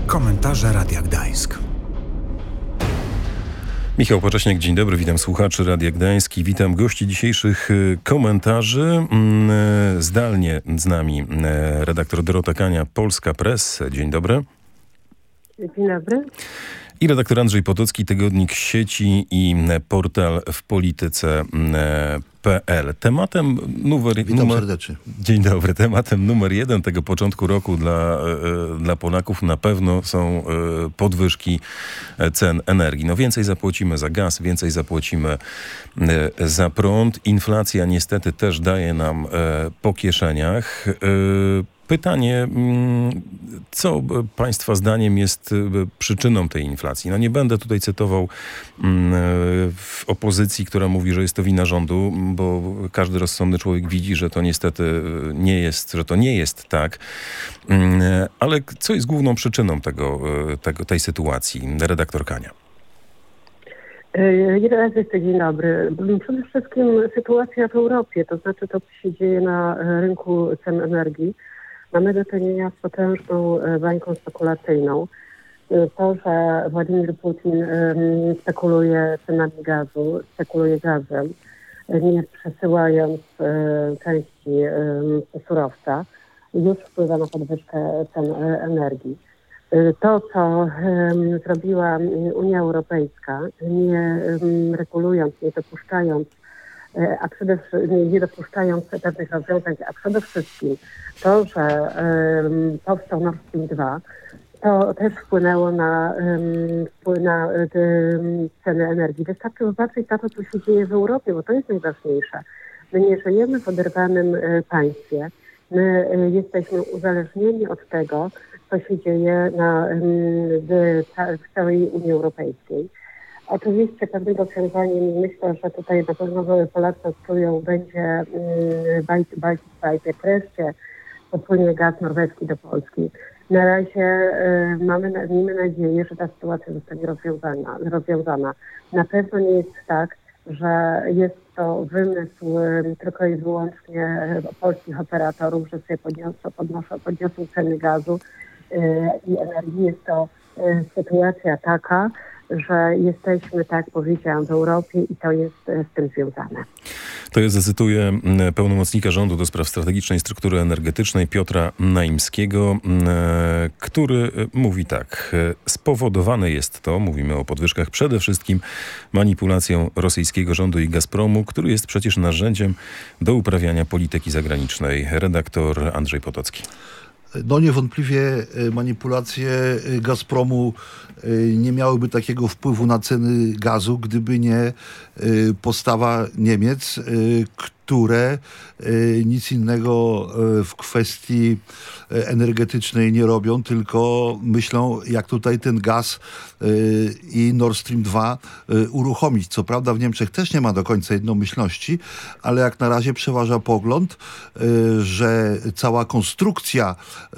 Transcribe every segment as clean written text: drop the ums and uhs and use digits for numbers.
Komentarze Radia Gdańsk. Michał Pacześniak, dzień dobry, witam słuchaczy Radia Gdańsk i witam gości dzisiejszych komentarzy. Zdalnie z nami redaktor Dorota Kania, Polska Press. Dzień dobry. Dzień dobry. I redaktor Andrzej Potocki, tygodnik Sieci i portal w polityce.pl. Witam serdecznie. Dzień dobry. Tematem numer 1 tego początku roku dla Polaków na pewno są podwyżki cen energii. No więcej zapłacimy za gaz, więcej zapłacimy za prąd. Inflacja niestety też daje nam po kieszeniach. Pytanie, co Państwa zdaniem jest przyczyną tej inflacji? No nie będę tutaj cytował w opozycji, która mówi, że jest to wina rządu, bo każdy rozsądny człowiek widzi, że to niestety nie jest tak. Ale co jest główną przyczyną tej sytuacji? Redaktor Kania. Dzień dobry. Przede wszystkim sytuacja w Europie, to znaczy to, co się dzieje na rynku cen energii. Mamy do czynienia z potężną bańką spekulacyjną. To, że Władimir Putin spekuluje cenami gazu, spekuluje gazem, nie przesyłając części surowca, już wpływa na podwyżkę cen energii. To, co zrobiła Unia Europejska, nie regulując, nie dopuszczając pewnych rozwiązań, a przede wszystkim to, że powstał Nord Stream 2, to też wpłynęło na ceny energii. Wystarczy zobaczyć na to, co się dzieje w Europie, bo to jest najważniejsze. My nie żyjemy w oderwanym państwie. My jesteśmy uzależnieni od tego, co się dzieje w całej Unii Europejskiej. Oczywiście pewnym rozwiązaniem, myślę, że tutaj na pewno Polacy odczują, będzie Baltic Pipe, jak wreszcie popłynie gaz norweski do Polski. Na razie miejmy nadzieję, że ta sytuacja zostanie rozwiązana. Na pewno nie jest tak, że jest to wymysł tylko i wyłącznie polskich operatorów, że sobie podniosą ceny gazu i energii. Jest to sytuacja taka, że jesteśmy, tak powiedziałam, w Europie i to jest z tym związane. To ja zacytuję pełnomocnika rządu do spraw strategicznej struktury energetycznej Piotra Naimskiego, który mówi tak. Spowodowane jest to, mówimy o podwyżkach, przede wszystkim manipulacją rosyjskiego rządu i Gazpromu, który jest przecież narzędziem do uprawiania polityki zagranicznej. Redaktor Andrzej Potocki. No niewątpliwie manipulacje Gazpromu nie miałyby takiego wpływu na ceny gazu, gdyby nie postawa Niemiec, które nic innego w kwestii energetycznej nie robią, tylko myślą, jak tutaj ten gaz i Nord Stream 2 uruchomić. Co prawda w Niemczech też nie ma do końca jednomyślności, ale jak na razie przeważa pogląd, że cała konstrukcja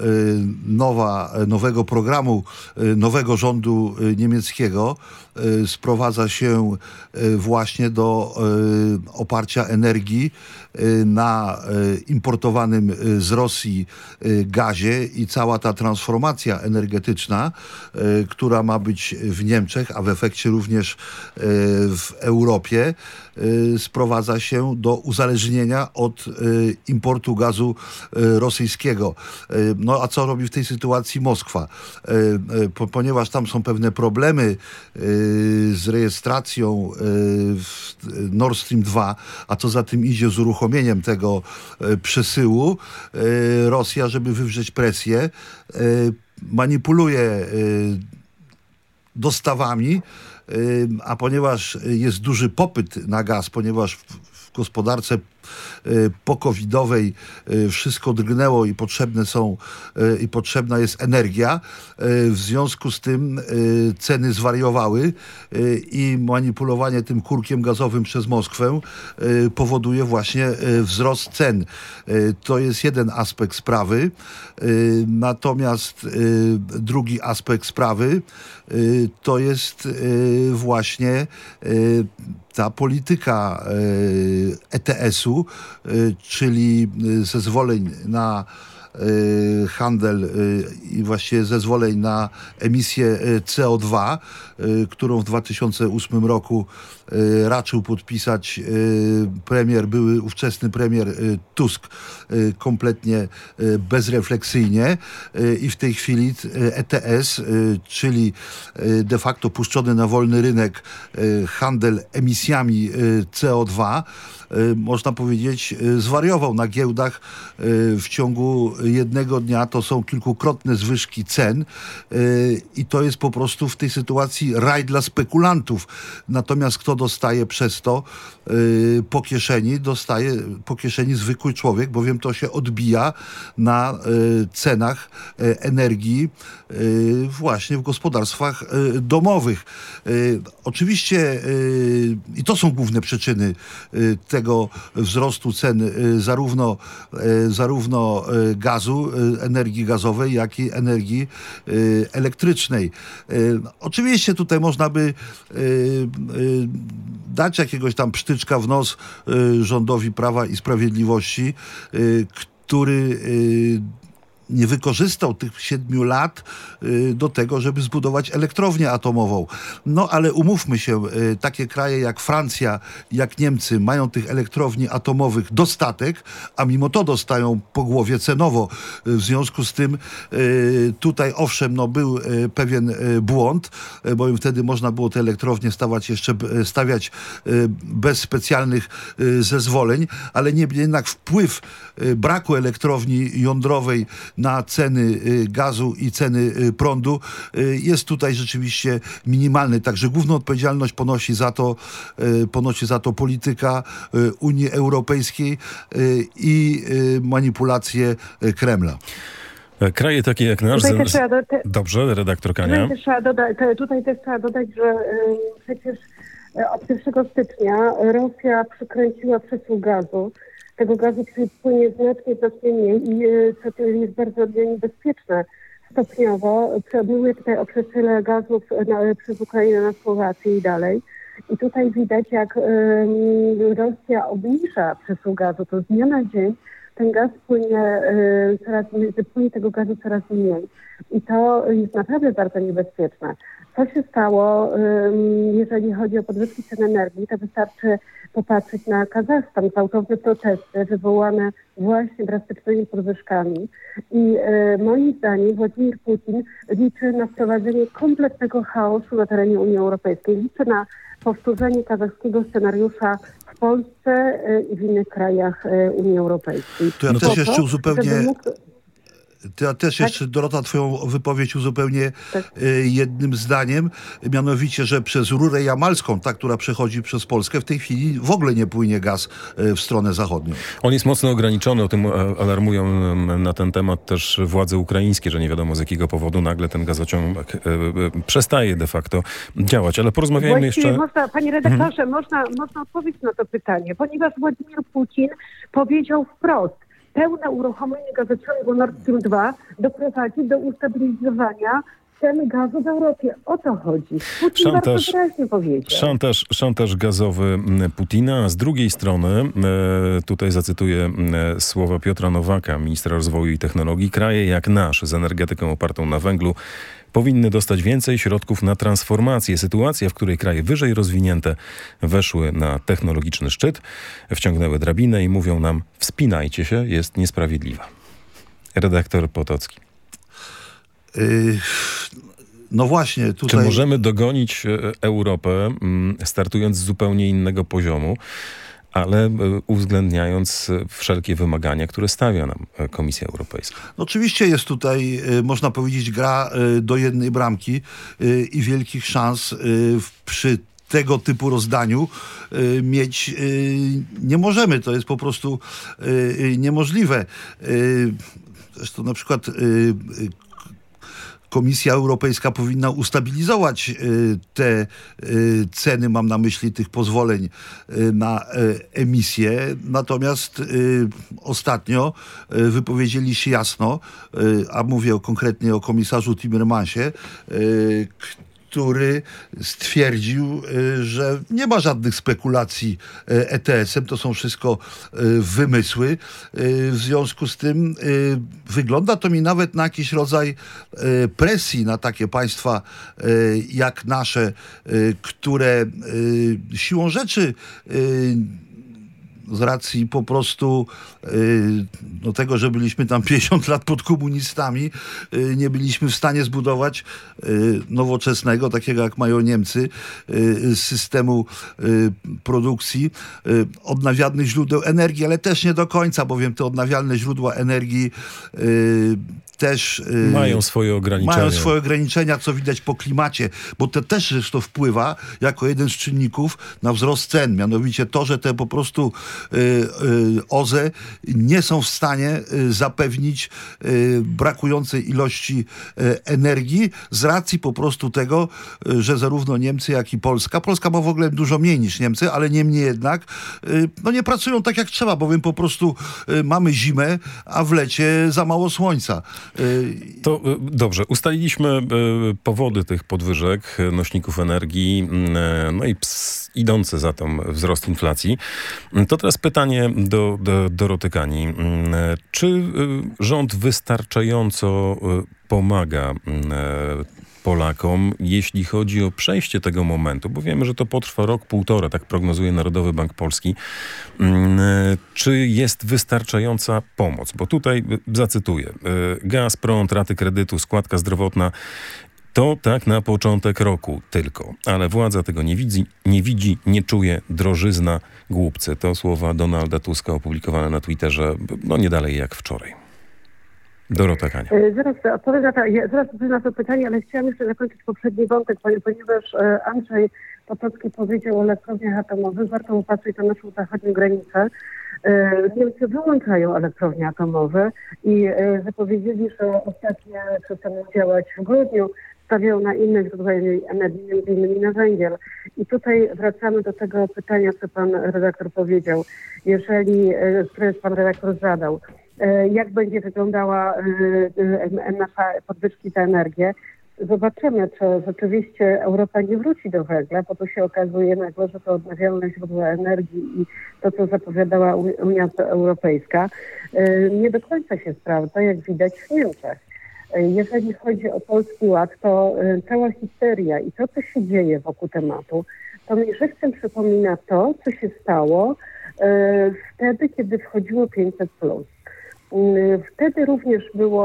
nowego programu, nowego rządu niemieckiego sprowadza się właśnie do oparcia energii na importowanym z Rosji gazie i cała ta transformacja energetyczna, która ma być w Niemczech, a w efekcie również w Europie, sprowadza się do uzależnienia od importu gazu rosyjskiego. No a co robi w tej sytuacji Moskwa? Ponieważ tam są pewne problemy z rejestracją Nord Stream 2, a co za tym idzie z uruchomieniem tego przesyłu, Rosja, żeby wywrzeć presję, manipuluje dostawami, a ponieważ jest duży popyt na gaz, ponieważ w gospodarce po-covidowej wszystko drgnęło i potrzebna jest energia. W związku z tym ceny zwariowały i manipulowanie tym kurkiem gazowym przez Moskwę powoduje właśnie wzrost cen. To jest jeden aspekt sprawy. Natomiast drugi aspekt sprawy to jest właśnie ta polityka ETS-u, czyli zezwoleń na handel i właściwie zezwoleń na emisję CO2, którą w 2008 roku raczył podpisać były ówczesny premier Tusk kompletnie bezrefleksyjnie i w tej chwili ETS, czyli de facto puszczony na wolny rynek handel emisjami CO2, można powiedzieć, zwariował na giełdach. W ciągu jednego dnia to są kilkukrotne zwyżki cen i to jest po prostu w tej sytuacji raj dla spekulantów. Natomiast kto dostaje przez to po kieszeni? Dostaje po kieszeni zwykły człowiek, bowiem to się odbija na cenach energii właśnie w gospodarstwach domowych. Oczywiście i to są główne przyczyny tego wzrostu cen zarówno gazu, energii gazowej, jak i energii elektrycznej. Oczywiście tutaj można by dać jakiegoś tam psztyczka w nos rządowi Prawa i Sprawiedliwości, który nie wykorzystał tych 7 lat do tego, żeby zbudować elektrownię atomową. No ale umówmy się, takie kraje jak Francja, jak Niemcy mają tych elektrowni atomowych dostatek, a mimo to dostają po głowie cenowo. W związku z tym tutaj owszem, był pewien błąd, bowiem wtedy można było te elektrownie stawiać bez specjalnych zezwoleń, ale niemniej jednak wpływ braku elektrowni jądrowej na ceny gazu i ceny prądu jest tutaj rzeczywiście minimalny. Także główną odpowiedzialność ponosi za to polityka Unii Europejskiej i manipulacje Kremla. Kraje takie jak nasz... Dobrze, redaktor Kania. Tutaj też trzeba dodać, że przecież od 1 stycznia Rosja przykręciła przesył gazu. Tego gazu płynie znacznie mniej i co jest bardzo niebezpieczne. Stopniowo mówię tutaj o przesyle gazów przez Ukrainę na Słowację i dalej. I tutaj widać, jak Rosja obniża przesył gazu, to z dnia na dzień ten gaz płynie tego gazu coraz mniej. I to jest naprawdę bardzo niebezpieczne. Co się stało, jeżeli chodzi o podwyżki cen energii, to wystarczy popatrzeć na Kazachstan, gwałtowne protesty wywołane właśnie drastycznymi podwyżkami. I moim zdaniem Władimir Putin liczy na wprowadzenie kompletnego chaosu na terenie Unii Europejskiej. Liczy na powtórzenie kazachskiego scenariusza w Polsce i w innych krajach Unii Europejskiej. To ja też jeszcze uzupełnię... jeszcze, Dorota, twoją wypowiedź uzupełnię jednym zdaniem, mianowicie, że przez rurę jamalską, ta, która przechodzi przez Polskę, w tej chwili w ogóle nie płynie gaz w stronę zachodnią. On jest mocno ograniczony, o tym alarmują na ten temat też władze ukraińskie, że nie wiadomo z jakiego powodu nagle ten gazociąg przestaje de facto działać. Ale porozmawiajmy jeszcze... Panie redaktorze, można odpowiedzieć na to pytanie, ponieważ Władimir Putin powiedział wprost, pełne uruchomienie gazociągu Nord Stream 2 doprowadzi do ustabilizowania cen gazu w Europie. O to chodzi. Putin bardzo wyraźnie powiedział. Szantaż gazowy Putina, a z drugiej strony, tutaj zacytuję słowa Piotra Nowaka, ministra rozwoju i technologii, kraje jak nasz z energetyką opartą na węglu powinny dostać więcej środków na transformację. Sytuacja, w której kraje wyżej rozwinięte weszły na technologiczny szczyt, wciągnęły drabinę i mówią nam: wspinajcie się, jest niesprawiedliwa. Redaktor Potocki. No właśnie, tutaj... Czy możemy dogonić Europę, startując z zupełnie innego poziomu, ale uwzględniając wszelkie wymagania, które stawia nam Komisja Europejska? No oczywiście jest tutaj, można powiedzieć, gra do jednej bramki i wielkich szans przy tego typu rozdaniu mieć nie możemy. To jest po prostu niemożliwe. Zresztą na przykład Komisja Europejska powinna ustabilizować te ceny, mam na myśli tych pozwoleń na emisję. Natomiast ostatnio wypowiedzieli się jasno, a mówię konkretnie o komisarzu Timmermansie, który stwierdził, że nie ma żadnych spekulacji ETS-em, to są wszystko wymysły. W związku z tym wygląda to mi nawet na jakiś rodzaj presji na takie państwa jak nasze, które siłą rzeczy z racji po prostu tego, że byliśmy tam 50 lat pod komunistami, nie byliśmy w stanie zbudować nowoczesnego, takiego jak mają Niemcy, systemu produkcji odnawialnych źródeł energii, ale też nie do końca, bowiem te odnawialne źródła energii też mają swoje ograniczenia. Mają swoje ograniczenia, co widać po klimacie, bo to też zresztą wpływa jako jeden z czynników na wzrost cen. Mianowicie to, że te po prostu OZE nie są w stanie zapewnić brakującej ilości energii z racji po prostu tego, że zarówno Niemcy, jak i Polska ma w ogóle dużo mniej niż Niemcy, ale niemniej jednak nie pracują tak jak trzeba, bowiem po prostu mamy zimę, a w lecie za mało słońca. To dobrze, ustaliliśmy powody tych podwyżek nośników energii, no i idący za tym wzrost inflacji. To teraz pytanie do Doroty Kani. Czy rząd wystarczająco pomaga Polakom, jeśli chodzi o przejście tego momentu, bo wiemy, że to potrwa rok, półtora, tak prognozuje Narodowy Bank Polski. Czy jest wystarczająca pomoc? Bo tutaj zacytuję. Gaz, prąd, raty kredytu, składka zdrowotna. To tak na początek roku tylko, ale władza tego nie widzi, nie czuje, drożyzna, głupcy. To słowa Donalda Tuska opublikowane na Twitterze, nie dalej jak wczoraj. Dorota Kania. Zaraz odpowiem na to pytanie, ale chciałam jeszcze zakończyć poprzedni wątek, ponieważ Andrzej Potocki powiedział o elektrowniach atomowych. Warto popatrzeć na naszą zachodnią granicę. Niemcy wyłączają elektrownie atomowe i zapowiedzieli, że ostatnie przestaną działać w grudniu. Stawiają na innych źródłach energii, między innymi na węgiel. I tutaj wracamy do tego pytania, co pan redaktor powiedział. Które pan redaktor zadał. Jak będzie wyglądała nasza podwyżki za energię? Zobaczymy, czy rzeczywiście Europa nie wróci do węgla, bo to się okazuje nagle, że to odnawialne źródła energii i to, co zapowiadała Unia Europejska, nie do końca się sprawdza, jak widać w Niemczech. Jeżeli chodzi o Polski Ład, to cała histeria i to, co się dzieje wokół tematu, to mi żywcem przypomina to, co się stało wtedy, kiedy wchodziło 500+. Wtedy również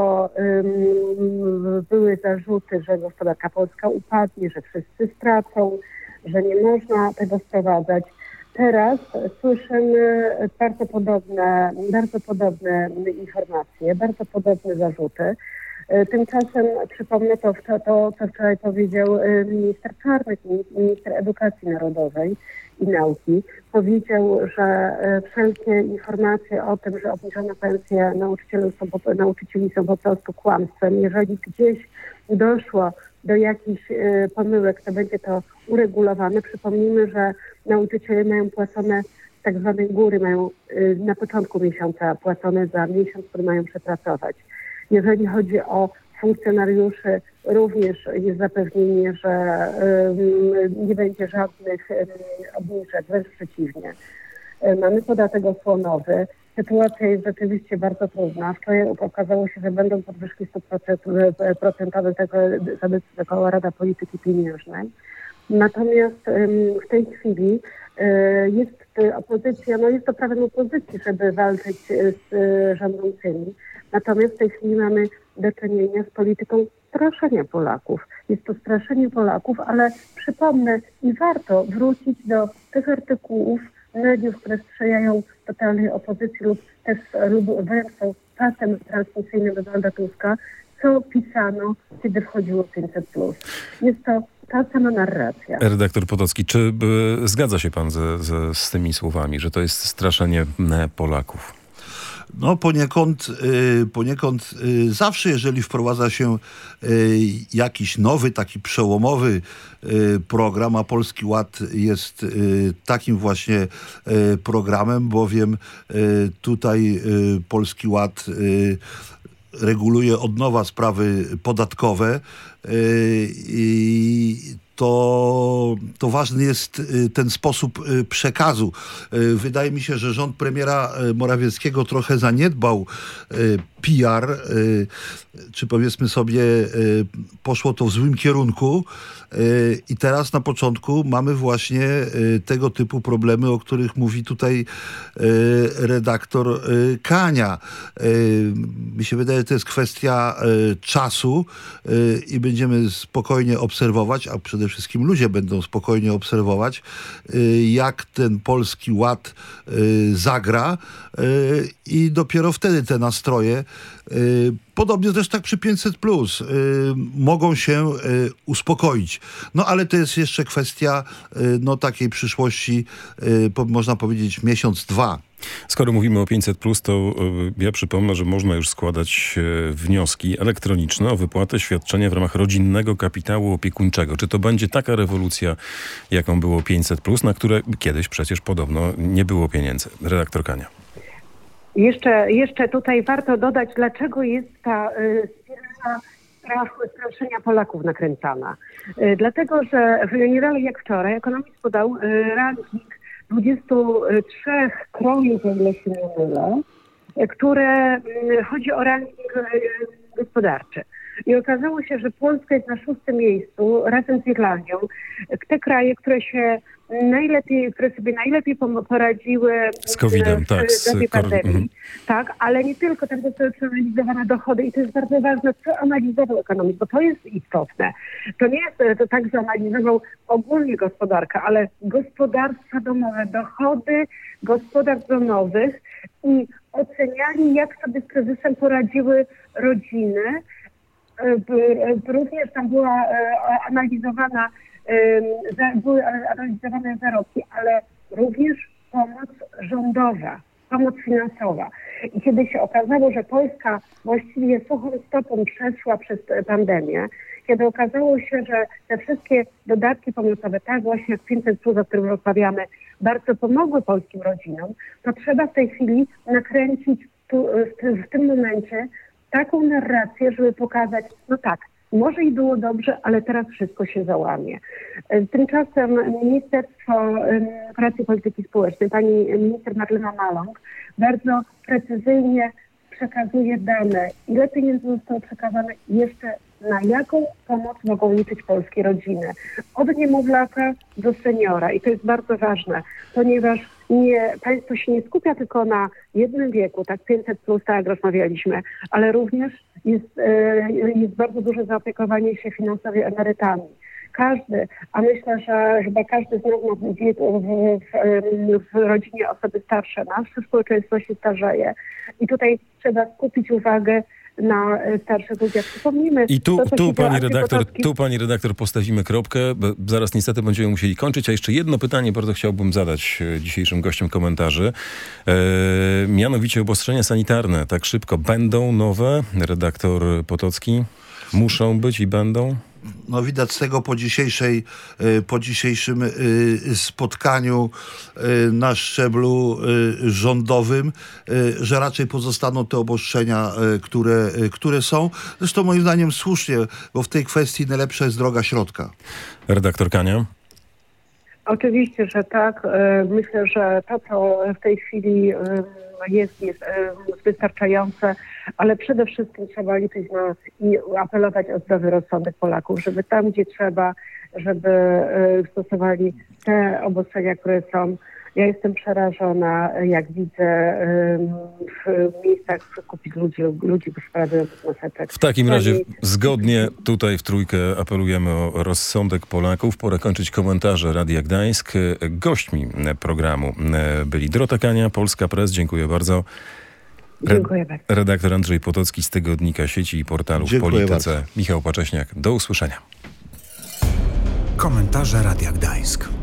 były zarzuty, że gospodarka polska upadnie, że wszyscy stracą, że nie można tego sprowadzać. Teraz słyszymy bardzo podobne informacje, bardzo podobne zarzuty. Tymczasem przypomnę to, co wczoraj powiedział minister Czarnek, minister edukacji narodowej i nauki. Powiedział, że wszelkie informacje o tym, że obniżone pensje nauczycieli są po prostu kłamstwem. Jeżeli gdzieś doszło do jakichś pomyłek, to będzie to uregulowane. Przypomnijmy, że nauczyciele mają płacone z tak zwanej góry, mają na początku miesiąca płacone za miesiąc, który mają przepracować. Jeżeli chodzi o funkcjonariuszy, również jest zapewnienie, że nie będzie żadnych obniżek, wręcz przeciwnie. Mamy podatek osłonowy. Sytuacja jest rzeczywiście bardzo trudna. Wczoraj okazało się, że będą podwyżki stóp procentowych, tego zadecydowała Rada Polityki Pieniężnej. Natomiast w tej chwili jest opozycja, jest to prawem opozycji, żeby walczyć z rządzącymi. Natomiast w tej chwili mamy do czynienia z polityką straszenia Polaków. Jest to straszenie Polaków, ale przypomnę i warto wrócić do tych artykułów mediów, które sprzyjają totalnej opozycji lub wręcz są czasem transmisyjnym Donalda Tuska, co pisano, kiedy wchodziło 500+. Jest to ta sama narracja. Redaktor Potocki, czy zgadza się pan z tymi słowami, że to jest straszenie Polaków? Poniekąd zawsze, jeżeli wprowadza się jakiś nowy, taki przełomowy program, a Polski Ład jest takim właśnie programem, bowiem tutaj Polski Ład reguluje od nowa sprawy podatkowe i to ważny jest ten sposób przekazu. Wydaje mi się, że rząd premiera Morawieckiego trochę zaniedbał PR, czy powiedzmy sobie, poszło to w złym kierunku i teraz na początku mamy właśnie tego typu problemy, o których mówi tutaj redaktor Kania. Mi się wydaje, że to jest kwestia czasu i będziemy spokojnie obserwować, a przede wszystkim ludzie będą spokojnie obserwować, jak ten Polski Ład zagra i dopiero wtedy te nastroje, podobnie też tak przy 500+, mogą się uspokoić. No ale to jest jeszcze kwestia takiej przyszłości, można powiedzieć miesiąc, dwa. Skoro mówimy o 500+, to ja przypomnę, że można już składać wnioski elektroniczne o wypłatę świadczenia w ramach rodzinnego kapitału opiekuńczego. Czy to będzie taka rewolucja, jaką było 500+, na które kiedyś przecież podobno nie było pieniędzy? Redaktor Kania. Jeszcze tutaj warto dodać, dlaczego jest ta spirala straszenia Polaków nakręcana. Dlatego, że nie dalej jak wczoraj Economist podał ranking 23 krajów, o ile się nie mylę, które chodzi o ranking gospodarczy. I okazało się, że Polska jest na 6. miejscu razem z Irlandią. Te kraje, które sobie najlepiej poradziły z COVID-em, w dobie pandemii. Tak, ale nie tylko, tam zostały przeanalizowane dochody i to jest bardzo ważne, co analizował ekonomist, bo to jest istotne. To nie jest to tak, że analizował ogólnie gospodarkę, ale gospodarstwa domowe, dochody gospodarstw domowych i oceniali, jak sobie z kryzysem poradziły rodziny. Również tam były analizowane zarobki, ale również pomoc rządowa, pomoc finansowa. I kiedy się okazało, że Polska właściwie suchą stopą przeszła przez pandemię, kiedy okazało się, że te wszystkie dodatki pomocowe, tak właśnie jak 500+, o którym rozmawiamy, bardzo pomogły polskim rodzinom, to trzeba w tej chwili nakręcić w tym momencie taką narrację, żeby pokazać, no tak, może i było dobrze, ale teraz wszystko się załamie. Tymczasem Ministerstwo Pracy i Polityki Społecznej, pani minister Marlena Maląg, bardzo precyzyjnie przekazuje dane, ile pieniędzy zostało przekazane i jeszcze na jaką pomoc mogą liczyć polskie rodziny. Od niemowlaka do seniora. I to jest bardzo ważne, ponieważ państwo się nie skupia tylko na jednym wieku, tak 500+, tak jak rozmawialiśmy, ale również jest bardzo duże zaopiekowanie się finansowo emerytami. Każdy, a myślę, że chyba każdy z nas ma w rodzinie osoby starsze. Nasze społeczeństwo się starzeje. I tutaj trzeba skupić uwagę na starszych ludziach. Przypomnijmy... I tu pani redaktor postawimy kropkę, bo zaraz niestety będziemy musieli kończyć. A jeszcze jedno pytanie bardzo chciałbym zadać dzisiejszym gościom komentarzy. Mianowicie obostrzenia sanitarne. Tak szybko będą nowe? Redaktor Potocki? Muszą być i będą? No widać z tego po dzisiejszym spotkaniu na szczeblu rządowym, że raczej pozostaną te obostrzenia, które są. Zresztą moim zdaniem słusznie, bo w tej kwestii najlepsza jest droga środka. Redaktor Kania? Oczywiście, że tak. Myślę, że to, co w tej chwili jest wystarczające, ale przede wszystkim trzeba liczyć i apelować o zdrowy rozsądek Polaków, żeby tam, gdzie trzeba, żeby stosowali te obostrzenia, które są. Ja jestem przerażona, jak widzę w miejscach kupić ludzi sprawujących maseczek. W takim razie zgodnie tutaj w trójkę apelujemy o rozsądek Polaków. Pora kończyć komentarze Radia Gdańsk. Gośćmi programu byli Dorota Kania, Polska Press. Dziękuję bardzo. Dziękuję bardzo. Redaktor Andrzej Potocki z Tygodnika Sieci i portalu w Polityce. Michał Pacześniak. Do usłyszenia. Komentarze Radia Gdańsk.